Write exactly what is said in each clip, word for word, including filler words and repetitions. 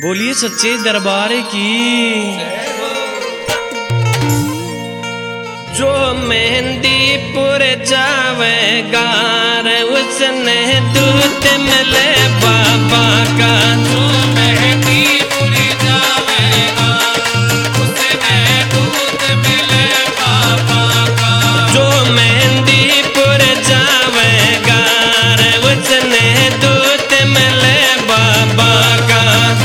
बोलिए सच्चे दरबार की। जो मेहंदीपुर जावेगा उसने दूत मिले बाबा का। जो मेहंदीपुर जावेगा उसने दूत मिले बाबा का। जो मेहंदीपुर जावेगा उसने दूत मिले बाबा का।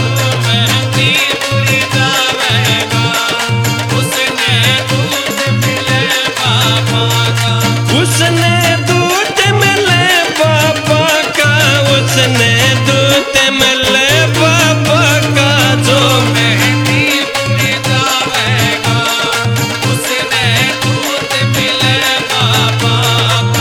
उसने दूत मिले बाबा का। उसने दूत मिले बाबा का। जो मेहंदीपुर जावेगा उसने दूत मिले बाबा का।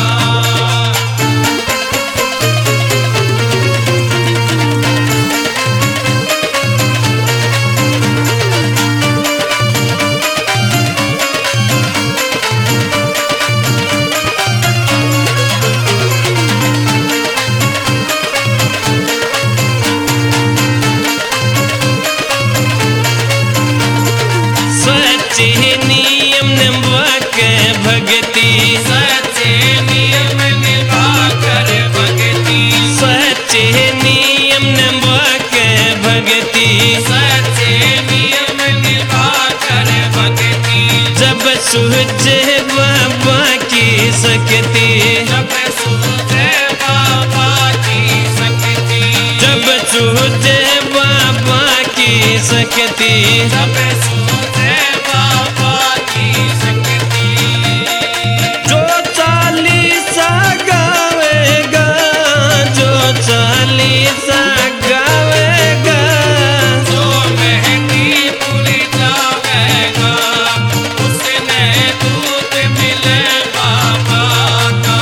सच्चे नियम निभा के भक्ति। सच्चे नियम निभा कर भक्ति। सच्चे नियम निभा के भक्ति। सच्चे नियम निभा कर भक्ति। जब सूझे बाबा की शक्ति। जब सूझे बाबा की शक्ति। जब सूझे बाबा की शक्ति। जब सूझे बाबा की शक्ति। जो चालीसा गावेगा। जो चालीसा गावेगा। जो मेहंदीपुर जावेगा उसने दूत मिले बाबा का।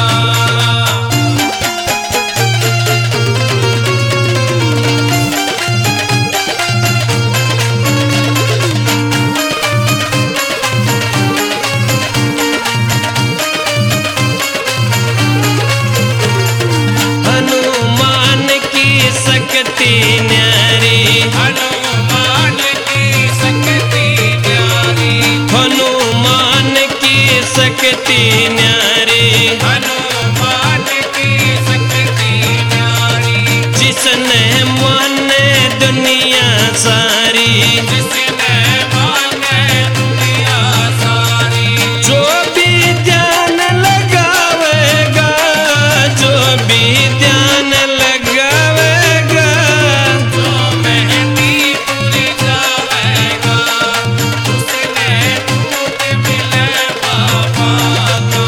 हनुमान की शक्ति न्यारी। हनुमान की शक्ति न्यारी। हनुमान की शक्ति न्यारी। हनुमान की शक्ति न्यारी। जिसने माने दुनिया सारी। जिसने माने दुनिया सारी। जो भी ध्यान लगावेगा। जो भी ध्यान लगावेगा। जो मेहंदीपुर जावेगा उसने दूत मिले बाबा का।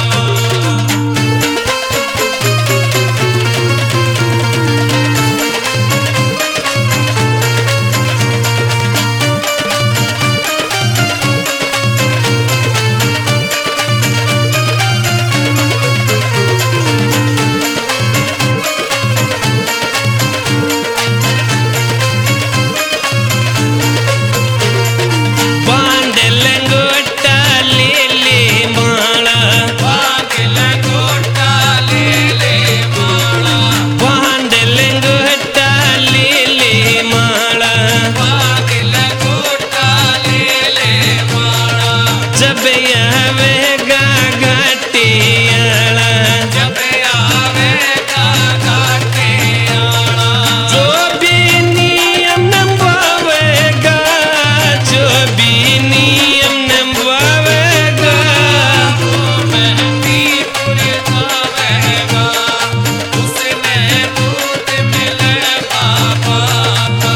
बांध लंगोटा ले ले माला। बांध लंगोटा ले ले माला। बांध लंगोटा ले ले माला। बांध लंगोटा ले ले माला। जब आवेगा घाटियाला। जब आवेगा घाटियाला। जो भी नियम निभावेगा। जो भी नियम निभावेगा। जो मेहंदीपुर जावेगा उसने दूत मिले बाबा का।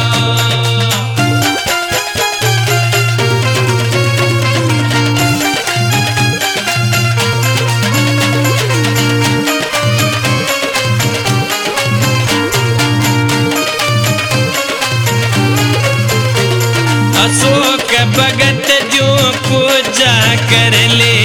अशोक भगत जो पूजा कर ले।